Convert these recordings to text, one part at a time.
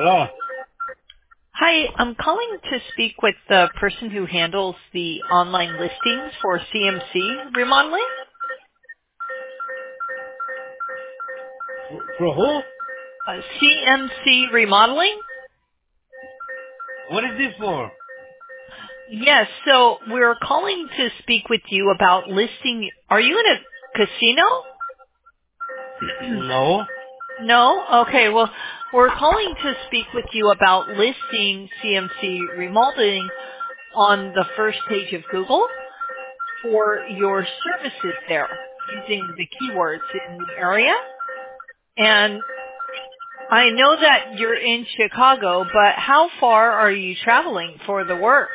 Hello. Hi, I'm calling to speak with the person who handles the online listings for CMC remodeling. For who? CMC remodeling? What is this for? Yes, so we're calling to speak with you about listing. Are you in a casino? No. No? Okay, well, we're calling to speak with you about listing CMC remodeling on the first page of Google for your services there using the keywords in the area. And I know that you're in Chicago, but how far are you traveling for the work?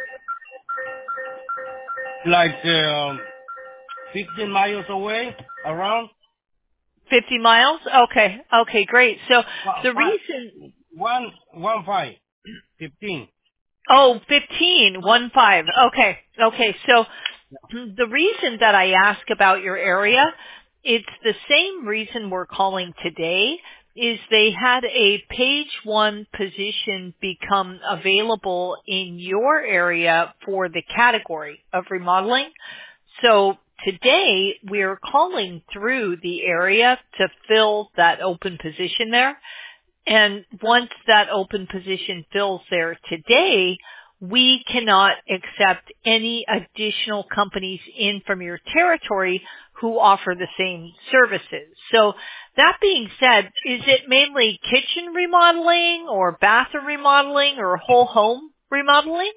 Like 15 miles away, around 50 miles? Okay. Okay, great. So the five, reason, one five, 15. oh, 15, 1-5. Okay. Okay. So the reason that I ask about your area, it's the same reason we're calling today, is they had a page one position become available in your area for the category of remodeling. So today we're calling through the area to fill that open position there. And once that open position fills there today, we cannot accept any additional companies in from your territory who offer the same services. So that being said, is it mainly kitchen remodeling or bathroom remodeling or whole home remodeling?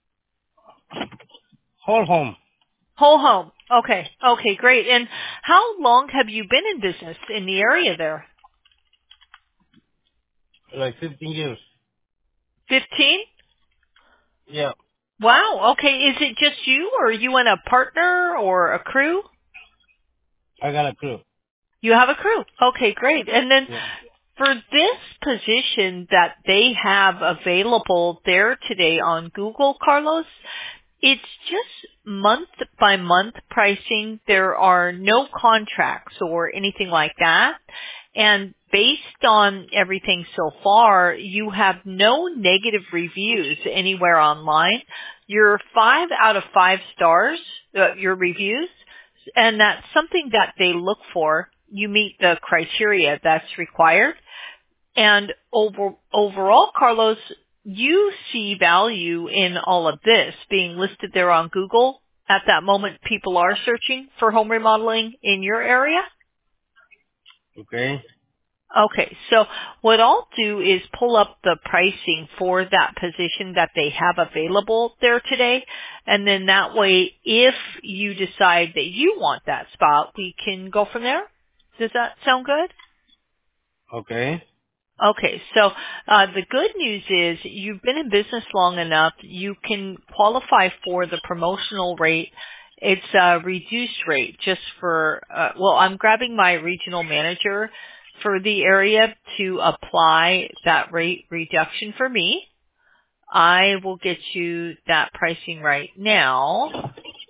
Whole home. Whole home. Okay. Okay, great. And how long have you been in business in the area there? Like 15 years. 15? Yeah. Wow. Okay. Is it just you or are you and a partner or a crew? I got a crew. You have a crew. Okay, great. And then Yeah. for this position that they have available there today on Google, Carlos, it's just month by month pricing. There are no contracts or anything like that. And based on everything so far, you have no negative reviews anywhere online. You're 5 out of 5 stars, your reviews, and that's something that they look for. You meet the criteria that's required. And overall, Carlos, you see value in all of this being listed there on Google. At that moment, people are searching for home remodeling in your area. Okay. Okay, so what I'll do is pull up the pricing for that position that they have available there today, and then that way, if you decide that you want that spot, we can go from there. Does that sound good? Okay. Okay, so the good news is you've been in business long enough, you can qualify for the promotional rate. It's a reduced rate just for, well, I'm grabbing my regional manager for the area to apply that rate reduction for me. I will get you that pricing right now.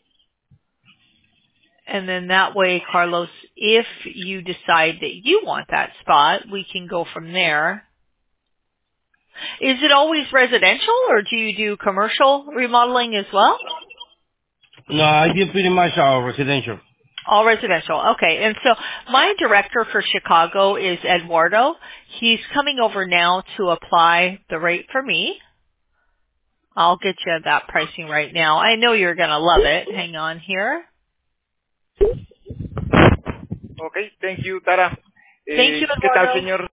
And then that way, Carlos, if you decide that you want that spot, we can go from there. Is it always residential or do you do commercial remodeling as well? No, I do pretty much residential. All residential. Okay. And so my director for Chicago is Eduardo. He's coming over now to apply the rate for me. I'll get you that pricing right now. I know you're going to love it. Hang on here. Ok, thank you, Tara. Thank you, ¿Qué tal, Eduardo. señor?